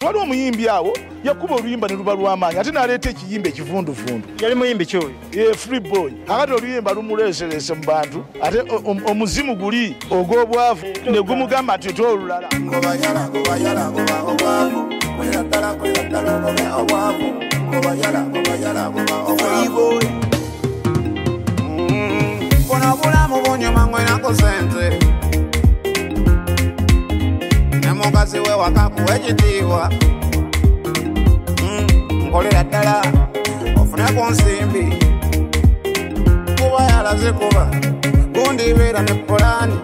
wali omuyimbi awo yakuba oluyimba ne luba lw'amaanyi ate n'aleeta ekiyimba ekivunduvundu. Yali muyimbi ki oyo? Ye free boy. Akati oluyimba lumuleeserese mu bantu ate omuzimu guli ogw'obwavu ne gumugamba ati olulala. Ngobayala obwavu kweraddala ogobe obwavu ngobayala obwavu. Buno obulamu bunyuma ngwenako sente ne mukazi we wakakuwa ekitiibwa nkolera ddala ofune ku nsimbi kuba yalaze kuba gundibeera ne pulaani.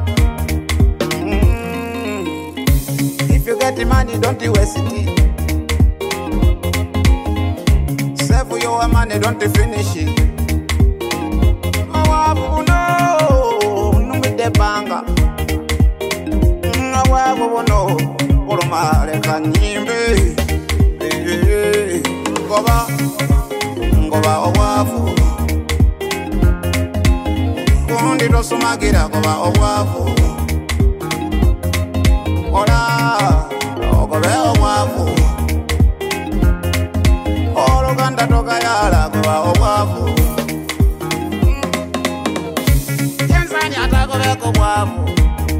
If you get the money, don't you waste it. Save your money, don't you finish it. Mawabu no, numbe de banga. Mawabu no, urumare kanyimbe. Ngoba owafu. Kundi rosumagira ngoba owafu. Ola, ogobe obwavu. Oluganda tokayala goba obwavu. Yensani atagobe ko bwavu.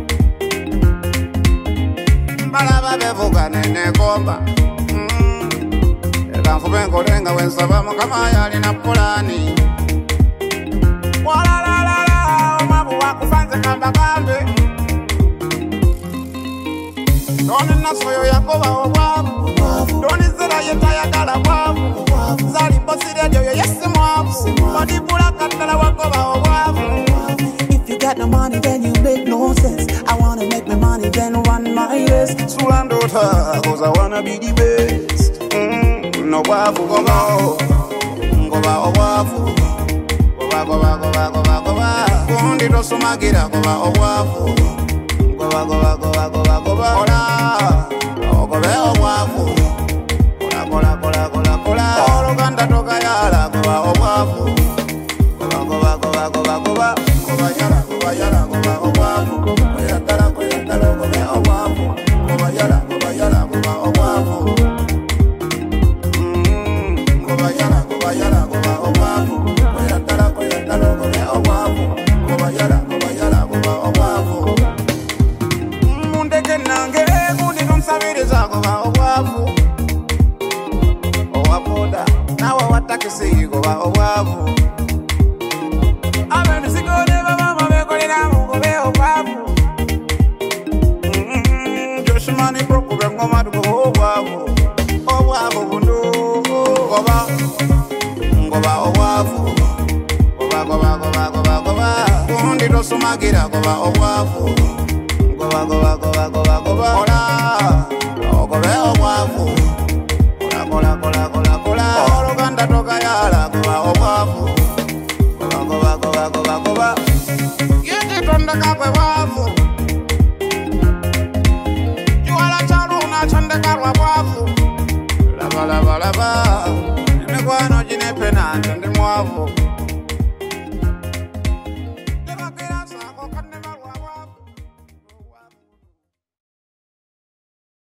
Mbalaba bevuga nene komba. Ekanfube nkolenga wensaba mukama yali na pulani. Wala omwavu wakufanze kamba kambe. Doni nasoyo yakoba obwavu. Doni zera yetayagala bwavu. Zali posire yo yesi mwavu. Bodi bula katala wakoba obwavu. If you got no money then you make no sense. I wanna make my money then run my race. Sulandota cause I wanna be the best. No bwavu ngoba obwavu. Goba kundi tosumagira goba obwavu. Goba ola ogobe obwavu. Kola oluganda tokayala goba obwavu. Goba yala obwavu. Kweraddala ogobe obwavu. Goba yala obwavu. Goba yala obwavu. Kweraddala ogobe obwavu. Goba yala obwavu. Mundeke nange kundi nomsabiriza goba obwavu. Owaboda nawe watakisi goba obwavu. Abemisigone bamama bekolera mugobe obwavu. Joshimani prokube ngoma tugoba obwavu. Obwavu buno ngoba obwavu. Goba kundi tosumagira goba obwavu. Goba ola ogobe obwavu. Kola oluganda tokayala goba obwavu. Goba yekitonda kakwe bwavu. Kiwala kyaluna kyondekalwa bwavu. Laba emikwano ginepe nange ndi mwavu.